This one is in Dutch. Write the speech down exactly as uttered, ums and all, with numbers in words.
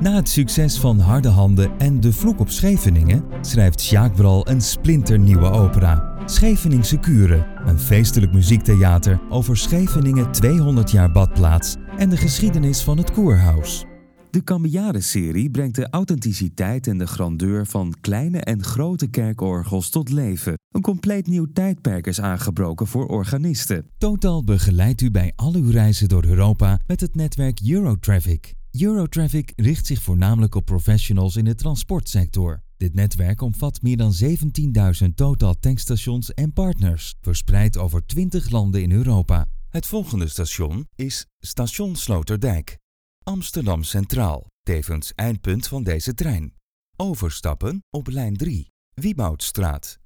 Na het succes van Harde Handen en De Vloek op Scheveningen schrijft Sjaak Bral een splinternieuwe opera. Scheveningse Kuren, een feestelijk muziektheater over Scheveningen tweehonderd jaar badplaats en de geschiedenis van het Kurhaus. De Kambiade-serie brengt de authenticiteit en de grandeur van kleine en grote kerkorgels tot leven. Een compleet nieuw tijdperk is aangebroken voor organisten. Total begeleidt u bij al uw reizen door Europa met het netwerk Eurotraffic. Eurotraffic richt zich voornamelijk op professionals in de transportsector. Dit netwerk omvat meer dan zeventienduizend Total tankstations en partners, verspreid over twintig landen in Europa. Het volgende station is Station Sloterdijk. Amsterdam Centraal, tevens eindpunt van deze trein. Overstappen op lijn drie, Wieboudstraat.